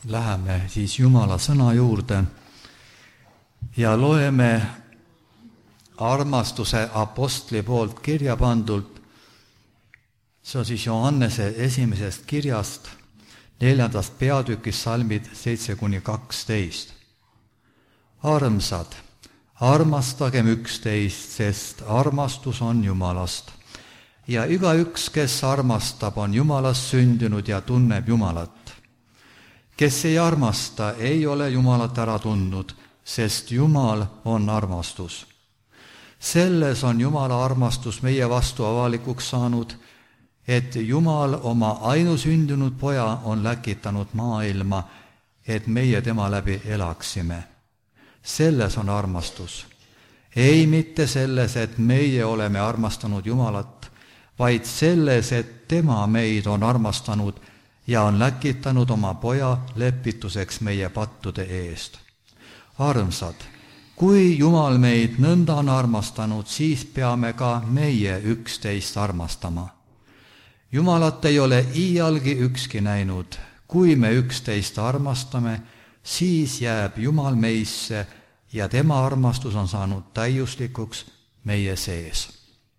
läheme siis Jumala sõna juurde ja loeme armastuse apostli poolt kirja pandult. See on siis Johannese esimesest kirjast, 4. peatükis salmid 7-12. Armsad, armastagem üksteist, sest armastus on Jumalast. Ja igaüks, kes armastab, on Jumalast sündinud ja tunneb Jumalat. Kes ei armasta, ei ole Jumalat ära tundnud, sest Jumal on armastus. Selles on Jumala armastus meie vastu avalikuks saanud, et Jumal oma ainusündinud poja on läkitanud maailma, et meie tema läbi elaksime. Selles on armastus. Ei mitte selles, et meie oleme armastanud Jumalat, vaid selles, et tema meid on armastanud ja on läkitanud oma poja lepituseks meie pattude eest. Armsad, kui Jumal meid nõnda on armastanud, siis peame ka meie üksteist armastama. Jumalat ei ole iialgi ükski näinud. Kui me üksteist armastame, siis jääb Jumal meisse ja tema armastus on saanud täiuslikuks meie sees.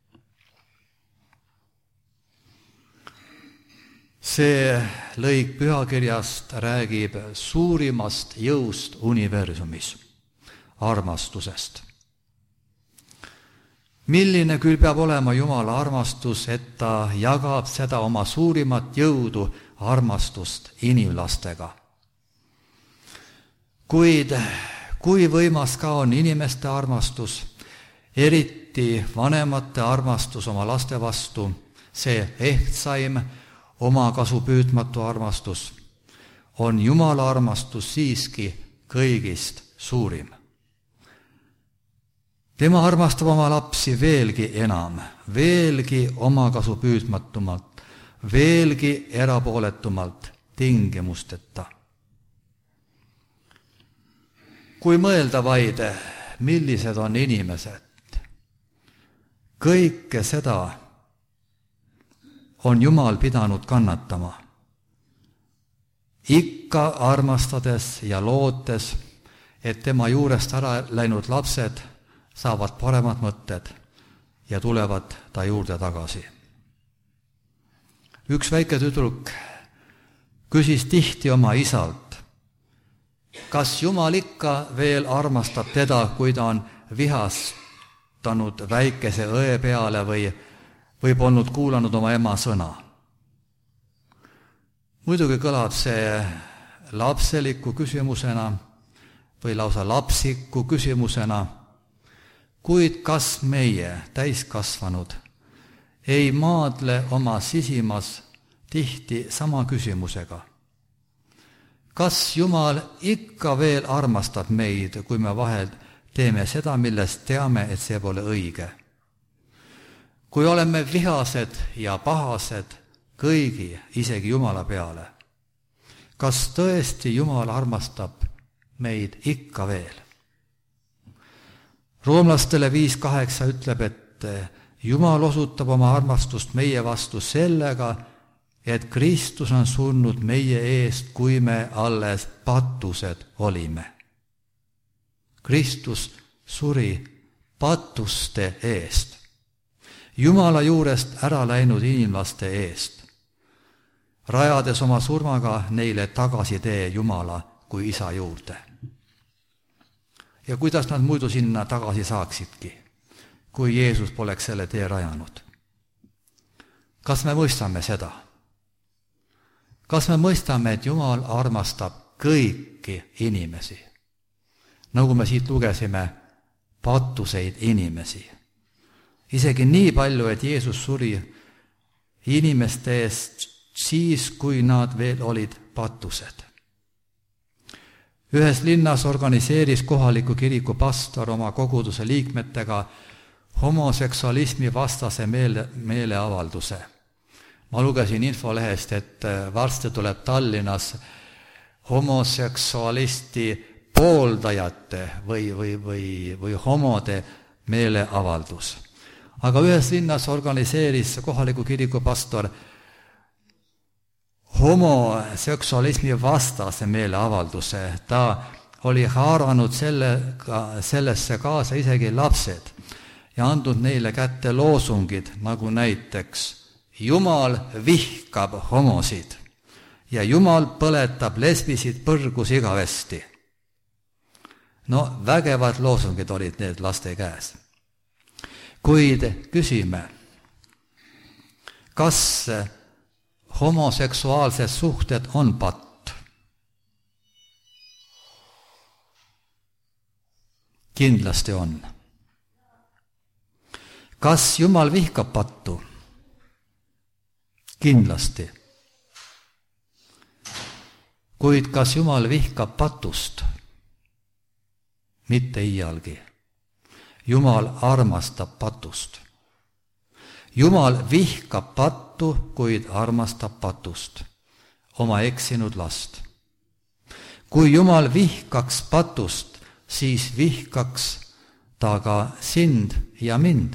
See lõik pühakirjast räägib suurimast jõust universumis, armastusest. Milline küll peab olema Jumala armastus, et ta jagab seda oma suurimat jõudu, armastust inimlastega. Kuid kui võimas ka on inimeste armastus, eriti vanemate armastus oma laste vastu, see ehtsaim, oma kasu püüdmatu armastus, on Jumala armastus siiski kõigist suurim. Tema armastab oma lapsi veelgi enam, veelgi oma kasu püüdmatumalt, veelgi erapooletumalt, tingimusteta. Kui mõelda vaid, millised on inimesed, kõike seda on Jumal pidanud kannatama. Ikka armastades ja lootes, et tema juurest ära läinud lapsed saavad paremad mõtted ja tulevad ta juurde tagasi. Üks väike tüdruk küsis tihti oma isalt, kas Jumal ikka veel armastab teda, kui ta on vihastanud väikese õe peale või polnud kuulanud oma ema sõna. Muidugi kõlab see lapseliku küsimusena või lausa lapsiku küsimusena, kuid kas meie, täiskasvanud, ei maadle oma sisimas tihti sama küsimusega? Kas Jumal ikka veel armastab meid, kui me vahel teeme seda, millest teame, et see pole õige? Kui oleme vihased ja pahased kõigi, isegi Jumala peale, kas tõesti Jumal armastab meid ikka veel? Roomlastele 5:8 ütleb, et Jumal osutab oma armastust meie vastu sellega, et Kristus on surnud meie eest, kui me alles patused olime. Kristus suri patuste eest, Jumala juurest ära läinud inimlaste eest, rajades oma surmaga neile tagasi tee Jumala kui isa juurde. Ja kuidas nad muidu sinna tagasi saaksidki, kui Jeesus poleks selle tee rajanud? Kas me mõistame seda? Kas me mõistame, et Jumal armastab kõiki inimesi? Nagu me siit lugesime, patuseid inimesi. Isegi nii palju, et Jeesus suri inimeste eest siis, kui nad veel olid patused. Ühes linnas organiseeris kohaliku kiriku pastor oma koguduse liikmetega homoseksualismi vastase meeleavalduse. Ma lugesin infolehest, et varsti tuleb Tallinnas homoseksualisti pooldajate või homode meeleavaldus. Aga ühes linnas organiseeris kohaliku kiriku pastor homoseksualismi vastase meeleavalduse, ta oli haaranud sellesse kaasa isegi lapsed ja andnud neile kätte loosungid, nagu näiteks Jumal vihkab homosid ja Jumal põletab lesbisid põrgus igavesti. No vägevad loosungid olid need laste käes. Kuid küsime, kas homoseksuaalsed suhted on patt? Kindlasti on. Kas Jumal vihkab pattu? Kindlasti. Kuid kas Jumal vihkab patust? Mitte iialgi. Jumal armastab patust. Jumal vihkab pattu, kuid armastab patust, oma eksinud last. Kui Jumal vihkaks patust, siis vihkaks ta ka sind ja mind.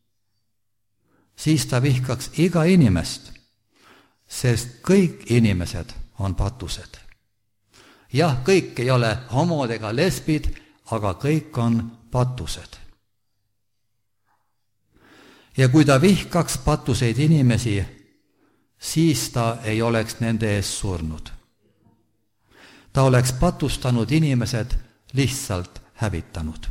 Siis ta vihkaks iga inimest, sest kõik inimesed on patused. Jah, kõik ei ole homod ega lesbid, aga kõik on patused. Ja kui ta vihkaks patuseid inimesi, siis ta ei oleks nende ees surnud. Ta oleks patustanud inimesed lihtsalt hävitanud.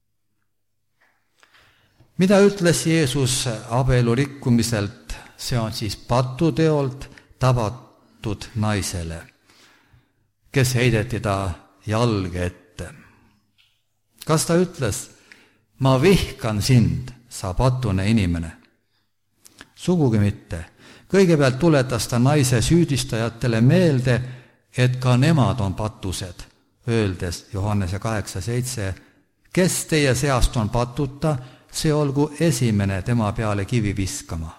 Mida ütles Jeesus abielu rikkumiselt? See on siis patuteolt tabatud naisele, kes heideti ta jalge ette. Kas ta ütles, ma vihkan sind, sa patune inimene? Sugugi mitte. Kõigepealt tuletas ta naise süüdistajatele meelde, et ka nemad on patused, öeldes Johannese 8:7, kes teie seast on patuta, see olgu esimene tema peale kivi viskama.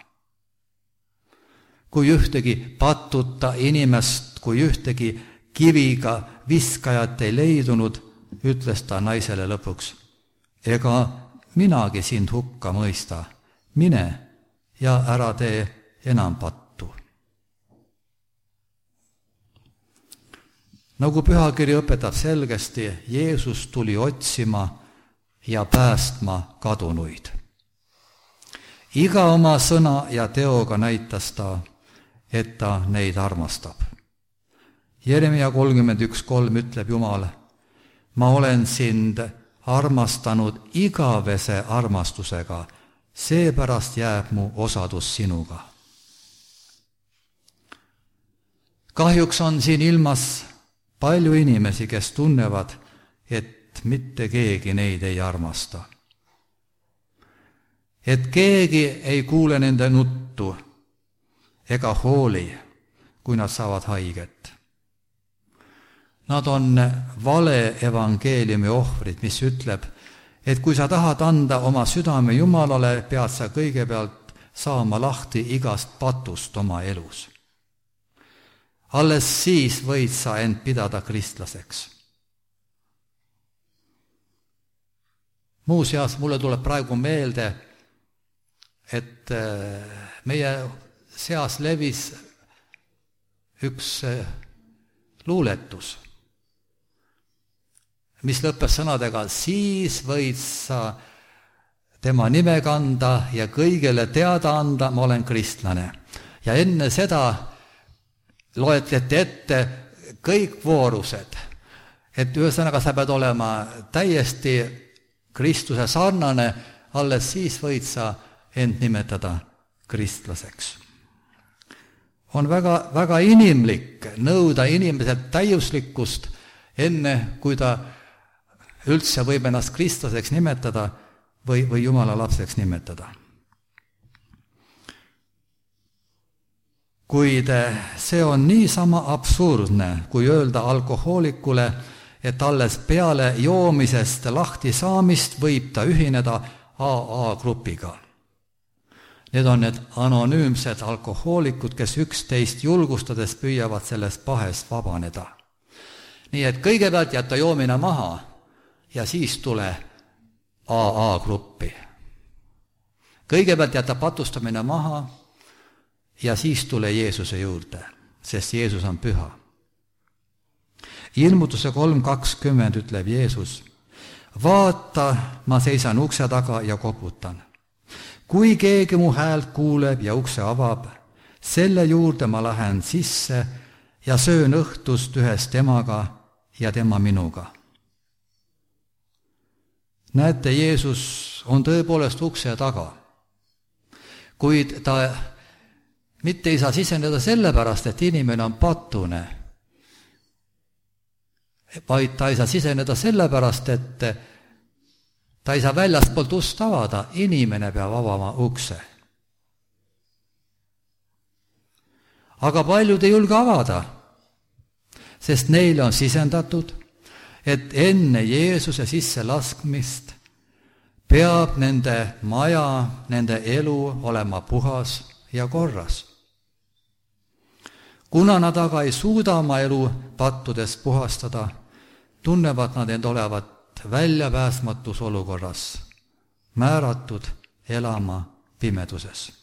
Kui ühtegi patuta inimest, kui ühtegi kiviga viskajat ei leidunud, ütles ta naisele lõpuks, ega minagi sind hukka mõista, mine ja ära tee enam pattu. Nagu pühakiri õpetab selgesti, Jeesus tuli otsima ja päästma kadunuid. Iga oma sõna ja teoga näitas ta, et ta neid armastab. Jeremia 31:3 ütleb Jumal, ma olen sind armastanud igavese armastusega, seepärast jääb mu osadus sinuga. Kahjuks on siin ilmas palju inimesi, kes tunnevad, et mitte keegi neid ei armasta. Et keegi ei kuule nende nuttu ega hooli, kui nad saavad haiget. Nad on vale evangeeliumi ohvrid, mis ütleb, et kui sa tahad anda oma südame Jumalale, pead sa kõigepealt saama lahti igast patust oma elus. Alles siis võid sa end pidada kristlaseks. Muuseas, mulle tuleb praegu meelde, et meie seas levis üks luuletus, mis lõppes sõnadega, siis võid sa tema nime kanda ja kõigile teada anda, ma olen kristlane. Ja enne seda loetleti ette kõik voorused, et ühesõnaga sa pead olema täiesti Kristuse sarnane, alles siis võid sa end nimetada kristlaseks. On väga, väga inimlik nõuda inimeselt täiuslikkust, enne kui ta üldse võib ennast kristlaseks nimetada või Jumala lapseks nimetada. Kuid see on niisama absurdne, kui öelda alkohoolikule, et alles peale joomisest lahti saamist võib ta ühineda AA-grupiga. Need on need anonüümsed alkohoolikud, kes üksteist julgustades püüavad sellest pahest vabaneda. Nii et kõigepealt jätta joomine maha ja siis tule AA-gruppi. Kõigepealt jätta patustamine maha ja siis tule Jeesuse juurde. sest Jeesus on püha. Ilmutuse 3:20 ütleb Jeesus: vaata, ma seisan ukse taga ja koputan. Kui keegi mu häält kuuleb ja ukse avab, selle juurde ma lähen sisse ja söön õhtust ühes temaga ja tema minuga. Näete, Jeesus on tõepoolest ukse taga, kuid ta mitte ei saa siseneda sellepärast, et inimene on patune, vaid ta ei saa siseneda sellepärast, et ta ei saa väljastpoolt ust avada, inimene peab avama ukse. Aga paljud ei julge avada, sest neile on sisendatud, et enne Jeesuse sisse laskmist peab nende maja, nende elu olema puhas ja korras. Kuna nad aga ei suuda oma elu pattudest puhastada, tunnevad nad end olevat väljapääsmatus olukorras, määratud elama pimeduses.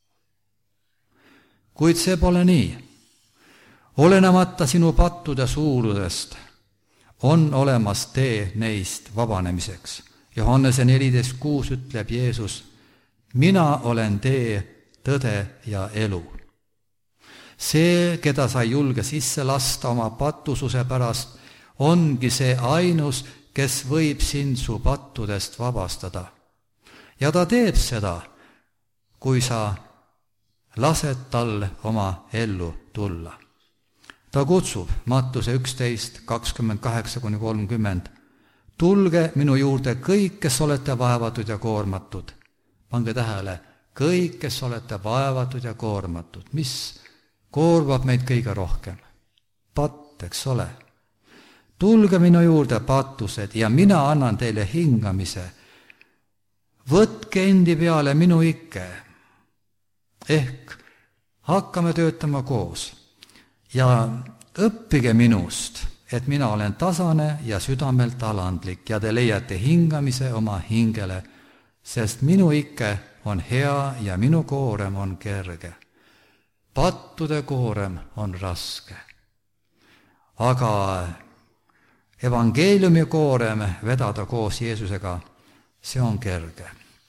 Kuid see pole nii. Olenemata sinu pattude suurusest on olemas tee neist vabanemiseks. Johannese 14:6 ütleb Jeesus: mina olen tee, tõde ja elu. See, keda sa ei julge sisse lasta oma pattususe pärast, ongi see ainus, kes võib sind su pattudest vabastada. Ja ta teeb seda, kui sa lased tal oma ellu tulla. Ta kutsub Mattuse 11:28-30: tulge minu juurde kõik, kes olete vaevatud ja koormatud. Pange tähele, kõik, kes olete vaevatud ja koormatud. Mis koormab meid kõige rohkem? Patt, eks ole. Tulge minu juurde, pattused, ja mina annan teile hingamise. Võtke endi peale minu ikke. Ehk hakkame töötama koos ja õppige minust, et mina olen tasane ja südamelt alandlik ja te leiate hingamise oma hingele, sest minu ikke on hea ja minu koorem on kerge. Pattude koorem on raske. Aga evangeeliumi koorem vedada koos Jeesusega, see on kerge.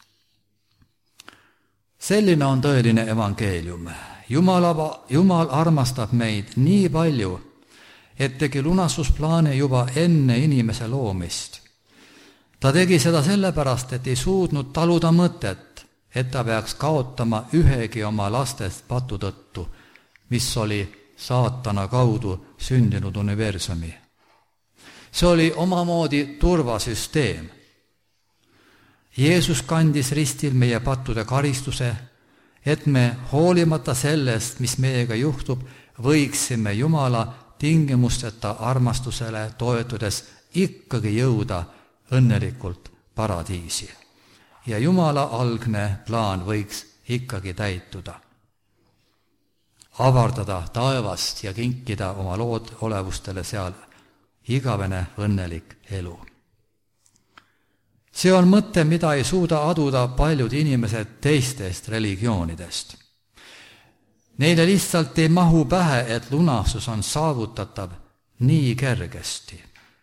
Selline on tõeline evangeelium. Jumal armastab meid nii palju, et tegi lunastusplaane juba enne inimese loomist. Ta tegi seda sellepärast, et ei suutnud taluda mõtet, et ta peaks kaotama ühegi oma lastest patu tõttu, mis oli saatana kaudu sündinud universumi. See oli omamoodi turvasüsteem. Jeesus kandis ristil meie pattude karistuse, et me hoolimata sellest, mis meiega juhtub, võiksime Jumala tingimusteta armastusele toetudes ikkagi jõuda õnnelikult paradiisi. Ja Jumala algne plaan võiks ikkagi täituda. Avardada taevast ja kinkida oma lood olevustele seal igavene õnnelik elu. See on mõte, mida ei suuda aduda paljud inimesed teistest religioonidest. Neile lihtsalt ei mahu pähe, et lunastus on saavutatav nii kergesti.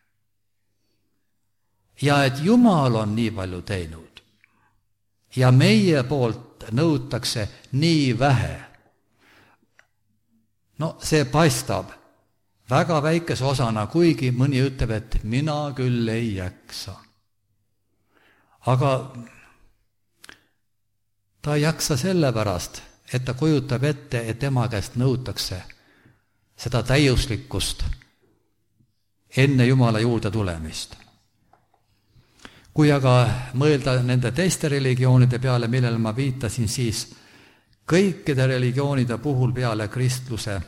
Ja et Jumal on nii palju teinud ja meie poolt nõutakse nii vähe. No see paistab väga väikese osana, kuigi mõni ütleb, et mina küll ei jaksa. Aga ta ei jaksa sellepärast, et ta kujutab ette, et tema käest nõutakse seda täiuslikkust enne Jumala juurde tulemist. Kui aga mõelda nende teiste religioonide peale, millele ma viitasin, siis kõikide religioonide puhul peale kristluse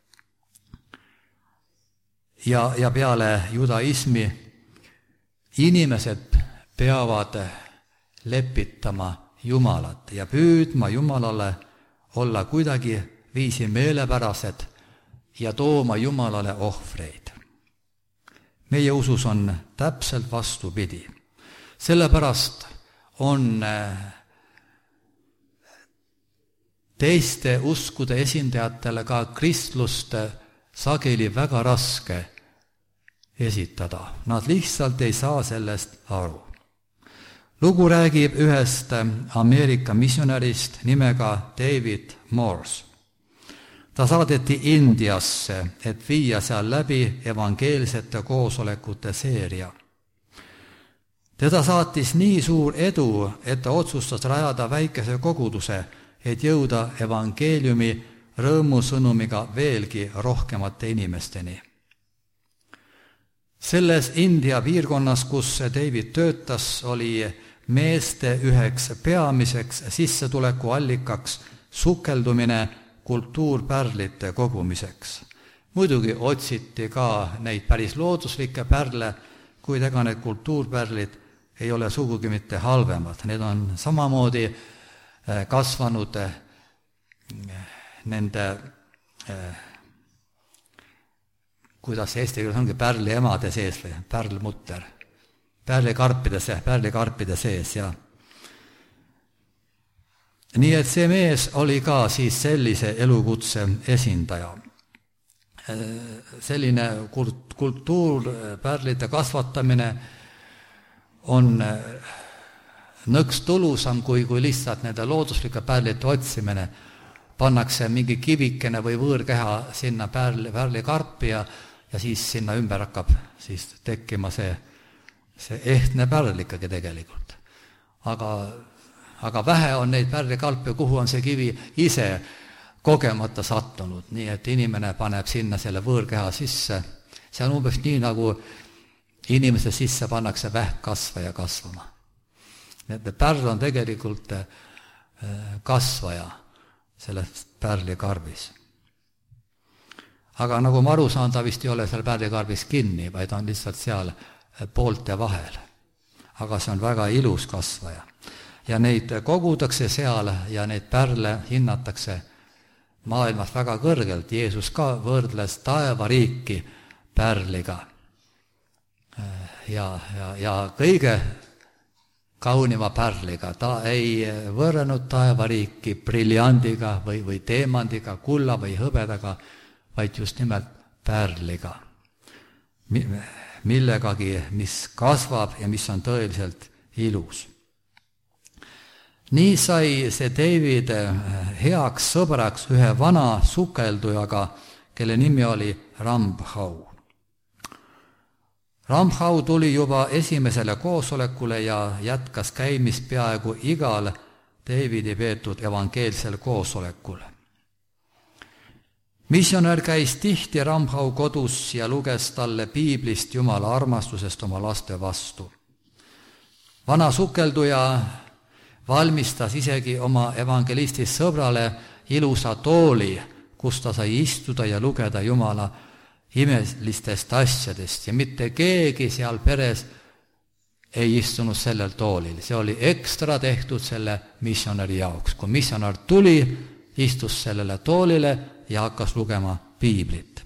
ja peale judaismi inimesed peavad lepitama Jumalat ja püüdma Jumalale olla kuidagi viisi meelepärased ja tooma Jumalale ohvreid. Meie usus on täpselt vastupidi. Sellepärast on teiste uskude esindajatele ka kristlust sageli väga raske esitada. Nad lihtsalt ei saa sellest aru. Lugu räägib ühest Ameerika missionärist nimega David Morse. Ta saadeti Indiasse, et viia seal läbi evangeelsete koosolekute seeria. Teda saatis nii suur edu, et ta otsustas rajada väikese koguduse, et jõuda evangeeliumi rõõmusõnumiga veelgi rohkemate inimesteni. Selles India piirkonnas, kus David töötas, oli meeste üheks peamiseks sissetulekuallikaks sukeldumine kultuurpärlite kogumiseks. Muidugi otsiti ka neid päris looduslikke pärle, kuid ega need kultuurpärlid ei ole sugugi mitte halvemad. Need on samamoodi kasvanud nende, kuidas eesti keeles ongi, pärli emade sees või pärlmutter, pärlikarpide sees, ja nii et see mees oli ka siis sellise elukutse esindaja. Selline kultuurpärlite kasvatamine on nõks tulusam kui lihtsalt nende looduslike pärlite otsimine. Pannakse mingi kivikene või võõrkeha sinna pärlikarpi ja siis sinna ümber hakkab siis tekkima see ehtne pärl ikkagi tegelikult. Aga vähe on neid pärlikalpe, kuhu on see kivi ise kogemata sattunud, nii et inimene paneb sinna selle võõrkeha sisse. See on umbes nii, nagu inimese sisse pannakse vähkkasvaja kasvama. Pärl on tegelikult kasvaja selles pärlikarbis. Aga nagu ma aru saan, ta vist ei ole seal pärlikarbis kinni, vaid on lihtsalt seal poolte vahel. Aga see on väga ilus kasvaja. Ja neid kogutakse seal ja neid pärle hinnatakse maailmas väga kõrgelt. Jeesus ka võrdles taevariiki pärliga. Ja kõige kaunima pärliga. Ta ei võrranud taevariiki briljandiga või teemandiga, kulla või hõbedaga, vaid just nimelt pärliga. Millegagi, mis kasvab ja mis on tõeliselt ilus. Nii sai see David heaks sõbraks ühe vana sukeldujaga, kelle nimi oli Rambhau. Rambhau tuli juba esimesele koosolekule ja jätkas käimist peaaegu igal Davidi peetud evangeelsel koosolekul. Missionär käis tihti Rambhau kodus ja luges talle piiblist Jumala armastusest oma laste vastu. Vana sukelduja valmistas isegi oma evangelistist sõbrale ilusa tooli, kus ta sai istuda ja lugeda Jumala imelistest asjadest ja mitte keegi seal peres ei istunud sellel toolil. See oli ekstra tehtud selle missionäri jaoks. Kui missionär tuli, istus sellele toolile ja hakkas lugema piiblit.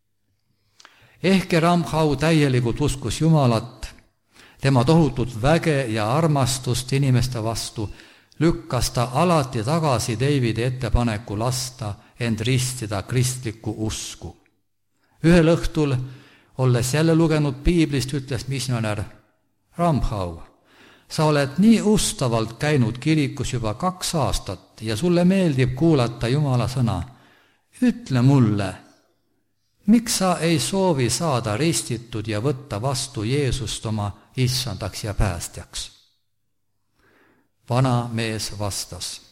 Ehkki Rambhau täielikult uskus Jumalat, tema tohutut väge ja armastust inimeste vastu, lükkas ta alati tagasi Davidi ettepaneku lasta end ristida kristlikku usku. Ühel õhtul, olles jälle lugenud piiblist, ütles missionär: Rambhau, sa oled nii ustavalt käinud kirikus juba 2 aastat ja sulle meeldib kuulata Jumala sõna. Ütle mulle, miks sa ei soovi saada ristitud ja võtta vastu Jeesust oma issandaks ja päästjaks? Vana mees vastas: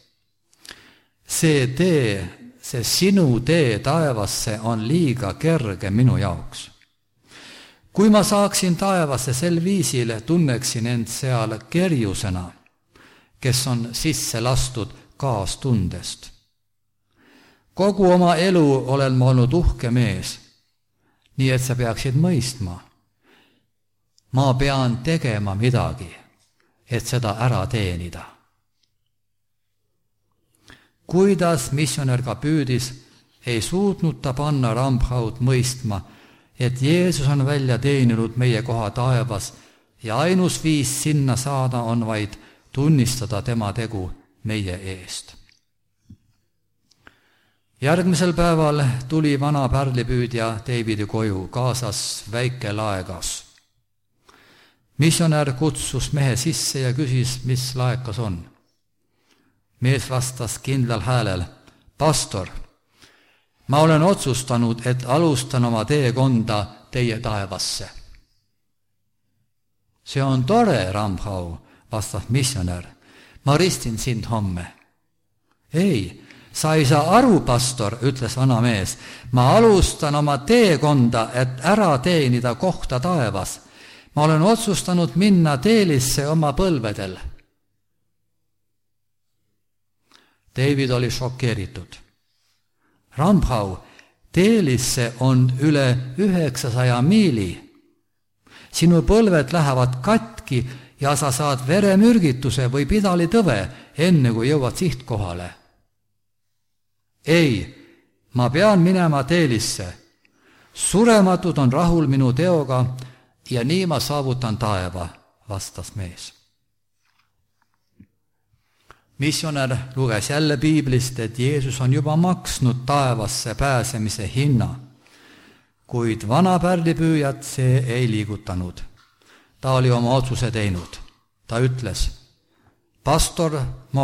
see sinu tee taevasse on liiga kerge minu jaoks. Kui ma saaksin taevasse sel viisil, tunneksin end seal kerjusena, kes on sisse lastud kaastundest. Kogu oma elu olen ma olnud uhke mees, nii et sa peaksid mõistma. Ma pean tegema midagi, et seda ära teenida. Kuidas missionär ka püüdis, ei suutnud ta panna Rambhaut mõistma, et Jeesus on välja teeninud meie koha taevas ja ainus viis sinna saada on vaid tunnistada tema tegu meie eest. Järgmisel päeval tuli vana pärlipüüdja Davidi koju, kaasas väike laegas. Missionär kutsus mehe sisse ja küsis, mis laekas on. Mees vastas kindlal häälel: pastor, ma olen otsustanud, et alustan oma teekonda teie taevasse. See on tore, Ramhau, vastas missionär. Ma ristin sind homme. Ei, sa ei saa aru, pastor, ütles vana mees. Ma alustan oma teekonda, et ära teenida kohta taevas. Ma olen otsustanud minna teelisse oma põlvedel. David oli šokeeritud. Ramhau, teelisse on üle 900 miili. Sinu põlved lähevad katki ja sa saad veremürgituse või pidalitõve, enne kui jõuad sihtkohale. Ei, ma pean minema teelisse. Surematud on rahul minu teoga ja nii ma saavutan taeva, vastas mees. Missionär luges jälle piiblist, et Jeesus on juba maksnud taevasse pääsemise hinna, kuid vana pärlipüüjat see ei liigutanud. Ta oli oma otsuse teinud. Ta ütles: pastor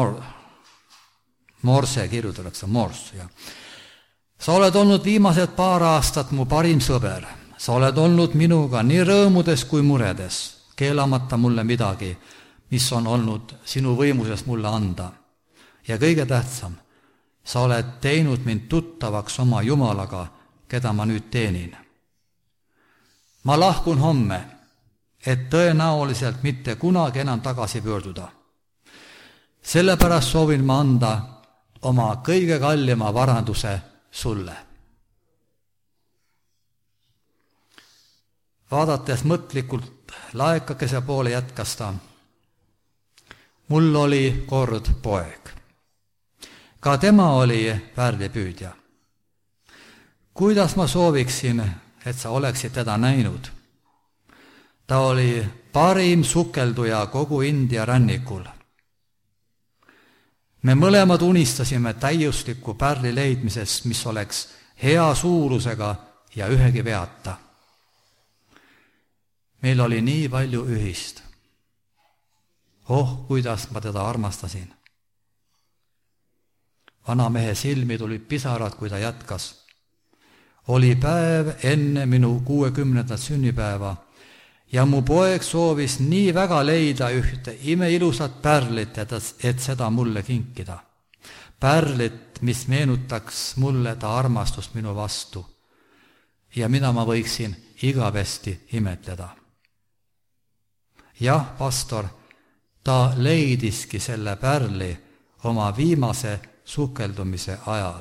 Morse kirjutatakse, Morse. Sa oled olnud viimased 2 aastat mu parim sõber. Sa oled olnud minuga nii rõõmudes kui muredes, keelamata mulle midagi, mis on olnud sinu võimuses mulle anda. Ja kõige tähtsam, sa oled teinud mind tuttavaks oma Jumalaga, keda ma nüüd teenin. Ma lahkun homme, et tõenäoliselt mitte kunagi enam tagasi pöörduda. Sellepärast soovin ma anda oma kõige kallima varanduse sulle. Vaadates mõtlikult laekakese poole jätkas ta: mul oli kord poeg. Ka tema oli pärlipüüdja. Kuidas ma sooviksin, et sa oleksid teda näinud? Ta oli parim sukelduja kogu India rannikul. Me mõlemad unistasime täiusliku pärli leidmisest, mis oleks hea suurusega ja ühegi veata. Meil oli nii palju ühist. Kuidas ma teda armastasin. Vana mehe silmi tulid pisarad, kui ta jätkas. Oli päev enne minu 60. sünnipäeva ja mu poeg soovis nii väga leida ühte imeilusat pärlit, et seda mulle kinkida. Pärlit, mis meenutaks mulle ta armastust minu vastu ja mida ma võiksin igavesti imetleda. Jah, pastor, ta leidiski selle pärli oma viimase sukeldumise ajal.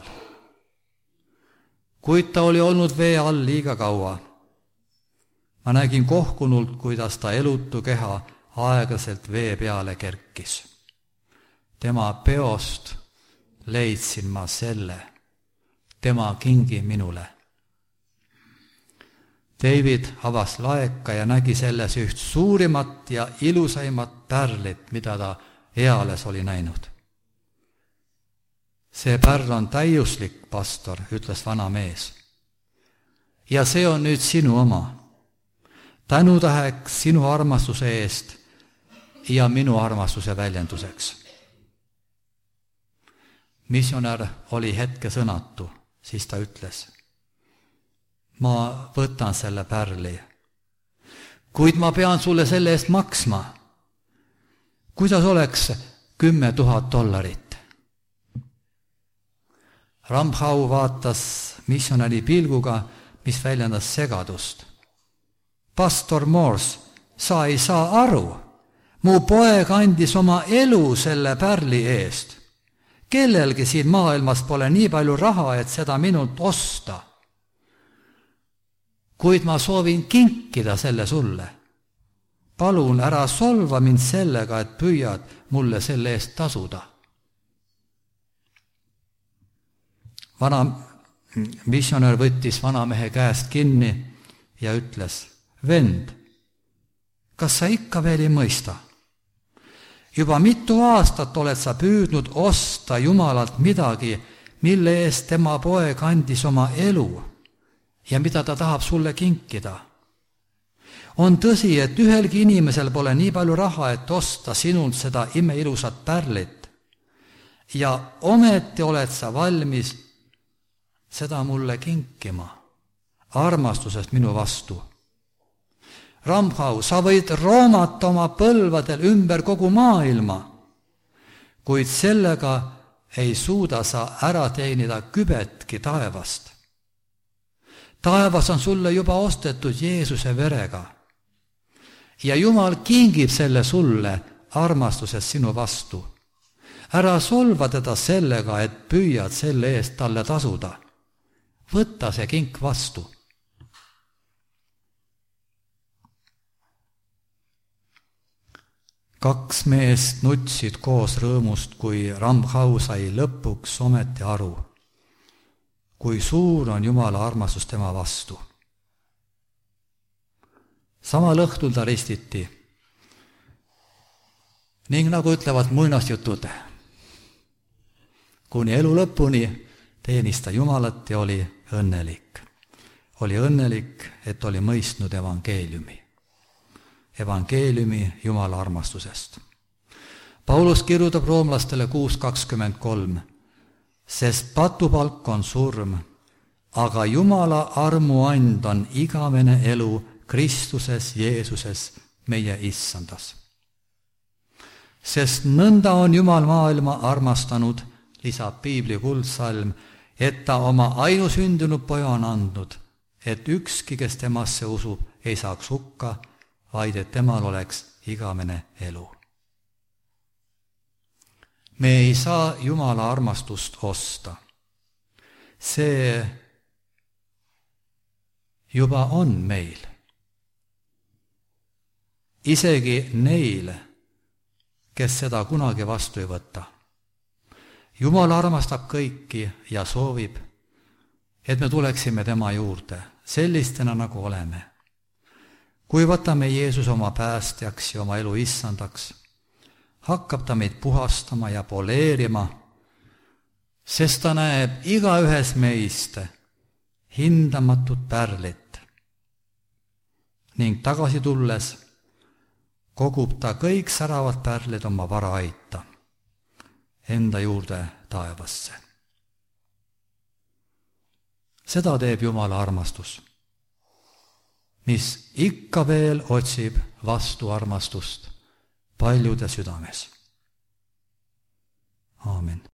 Kuid ta oli olnud vee all liiga kaua. Ma nägin kohkunult, kuidas ta elutu keha aeglaselt vee peale kerkis. Tema peost leidsin ma selle, tema kingi minule. David avas laeka ja nägi selles üht suurimat ja ilusaimat pärlit, mida ta eales oli näinud. See pärl on täiuslik, pastor, ütles vana mees. Ja see on nüüd sinu oma. Tänutäheks sinu armastuse eest ja minu armastuse väljenduseks. Missionär oli hetke sõnatu, siis ta ütles: ma võtan selle pärli, kuid ma pean sulle selle eest maksma. Kuidas oleks $10,000? Ramhau vaatas missionäri pilguga, mis väljendas segadust. Pastor Morse, sa ei saa aru. Mu poeg andis oma elu selle pärli eest. Kellelgi siin maailmas pole nii palju raha, et seda minult osta. Kuid ma soovin kinkida selle sulle. Palun ära solva mind sellega, et püüad mulle selle eest tasuda. Vana missionär võttis vanamehe käest kinni ja ütles: vend, kas sa ikka veel ei mõista? Juba mitu aastat oled sa püüdnud osta Jumalalt midagi, mille eest tema poeg andis oma elu ja mida ta tahab sulle kinkida. On tõsi, et ühelgi inimesel pole nii palju raha, et osta sinult seda imeilusat pärlit ja ometi oled sa valmis seda mulle kinkima armastusest minu vastu. Ramhau, sa võid roomata oma põlvadel ümber kogu maailma, kuid sellega ei suuda sa ära teenida kübetki taevast. Taevas on sulle juba ostetud Jeesuse verega ja Jumal kingib selle sulle armastusest sinu vastu. Ära solva teda sellega, et püüad selle eest talle tasuda. Võta see kink vastu. Kaks meest nutsid koos rõõmust, kui Ramhau sai lõpuks ometi aru, kui suur on Jumala armastus tema vastu. Samal õhtul ta ristiti ning nagu ütlevad muinasjutud, kuni elu lõpuni teenis ta Jumalat ja oli õnnelik. Oli õnnelik, et oli mõistnud evangeeliumi Jumala armastusest. Paulus kirjutab roomlastele 6:23, sest patupalk on surm, aga Jumala armuand on igavene elu Kristuses Jeesuses, meie issandas. Sest nõnda on Jumal maailma armastanud, lisab Piibli kuldsalm, et ta oma ainusündinud poja on andnud, et ükski, kes temasse usub, ei saaks hukka, vaid et temal oleks igavene elu. Me ei saa Jumala armastust osta. See juba on meil. Isegi neile, kes seda kunagi vastu ei võta. Jumal armastab kõiki ja soovib, et me tuleksime tema juurde sellistena, nagu oleme. Kui võtame Jeesus oma päästjaks ja oma elu issandaks, hakkab ta meid puhastama ja poleerima, sest ta näeb igaühes meist hindamatut pärlit ning tagasi tulles kogub ta kõik säravad pärlid oma varaaita enda juurde taevasse. Seda teeb Jumala armastus, mis ikka veel otsib vastu armastust paljude südames. Aamen.